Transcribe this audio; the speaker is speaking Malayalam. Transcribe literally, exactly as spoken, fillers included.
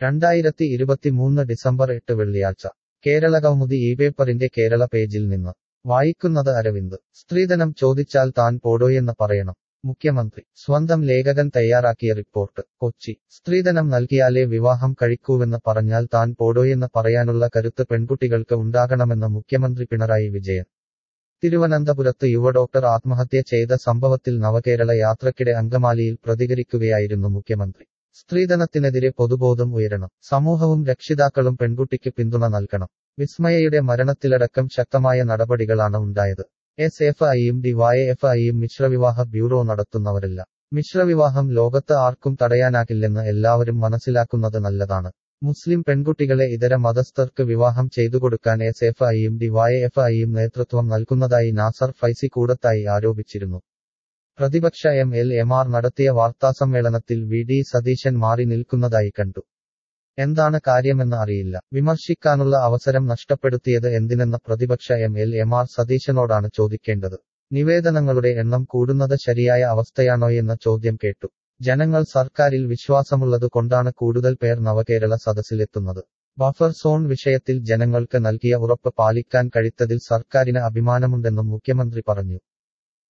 രണ്ടായിരത്തി ഇരുപത്തിമൂന്ന് ഡിസംബർ എട്ട് വെള്ളിയാഴ്ച കേരള കൗമുദി ഈ പേപ്പറിന്റെ കേരള പേജിൽ നിന്ന് വായിക്കുന്നത് അരവിന്ദ്. സ്ത്രീധനം ചോദിച്ചാൽ താൻ പോടോയെന്ന് പറയണം മുഖ്യമന്ത്രി. സ്വന്തം ലേഖകൻ തയ്യാറാക്കിയ റിപ്പോർട്ട് കൊച്ചി. സ്ത്രീധനം നൽകിയാലേ വിവാഹം കഴിക്കൂവെന്ന് പറഞ്ഞാൽ താൻ പോടോയെന്ന് പറയാനുള്ള കരുത്ത് പെൺകുട്ടികൾക്ക് ഉണ്ടാകണമെന്ന് മുഖ്യമന്ത്രി പിണറായി വിജയൻ. തിരുവനന്തപുരത്ത് യുവഡോക്ടർ ആത്മഹത്യ ചെയ്ത സംഭവത്തിൽ നവകേരള യാത്രക്കിടെ അങ്കമാലിയിൽ പ്രതികരിക്കുകയായിരുന്നു മുഖ്യമന്ത്രി. സ്ത്രീധനത്തിനെതിരെ പൊതുബോധം ഉയരണം. സമൂഹവും രക്ഷിതാക്കളും പെൺകുട്ടിക്ക് പിന്തുണ നൽകണം. വിസ്മയയുടെ മരണത്തിലടക്കം ശക്തമായ നടപടികളാണ് ഉണ്ടായത്. എസ് എഫ് ഐയും ഡി വൈ എഫ് ഐയും മിശ്രവിവാഹ ബ്യൂറോ നടത്തുന്നവരല്ല. മിശ്രവിവാഹം ലോകത്ത് ആർക്കും തടയാനാകില്ലെന്ന് എല്ലാവരും മനസ്സിലാക്കുന്നത് നല്ലതാണ്. മുസ്ലിം പെൺകുട്ടികളെ ഇതര മതസ്ഥർക്ക് വിവാഹം ചെയ്തുകൊടുക്കാൻ എസ് എഫ് ഐയും ഡി വൈ എഫ് ഐയും നേതൃത്വം നൽകുന്നതായി നാസർ ഫൈസി കൂടത്തായി ആരോപിച്ചിരുന്നു. പ്രതിപക്ഷ എം എൽ എമാർ നടത്തിയ വാർത്താസമ്മേളനത്തിൽ വി ഡി സതീശൻ മാറി നിൽക്കുന്നതായി കണ്ടു. എന്താണ് കാര്യമെന്ന് അറിയില്ല. വിമർശിക്കാനുള്ള അവസരം നഷ്ടപ്പെടുത്തിയത് എന്തിനെന്ന പ്രതിപക്ഷ എം എൽ എമാർ സതീശനോടാണ് ചോദിക്കേണ്ടത്. നിവേദനങ്ങളുടെ എണ്ണം കൂടുന്നത് ശരിയായ അവസ്ഥയാണോയെന്ന ചോദ്യം കേട്ടു. ജനങ്ങൾ സർക്കാരിൽ വിശ്വാസമുള്ളത് കൊണ്ടാണ് കൂടുതൽ പേർ നവകേരള സദസ്സിലെത്തുന്നത്. ബഫർ സോൺ വിഷയത്തിൽ ജനങ്ങൾക്ക് നൽകിയ ഉറപ്പ് പാലിക്കാൻ കഴിത്തതിൽ സർക്കാരിന് അഭിമാനമുണ്ടെന്നും മുഖ്യമന്ത്രി പറഞ്ഞു.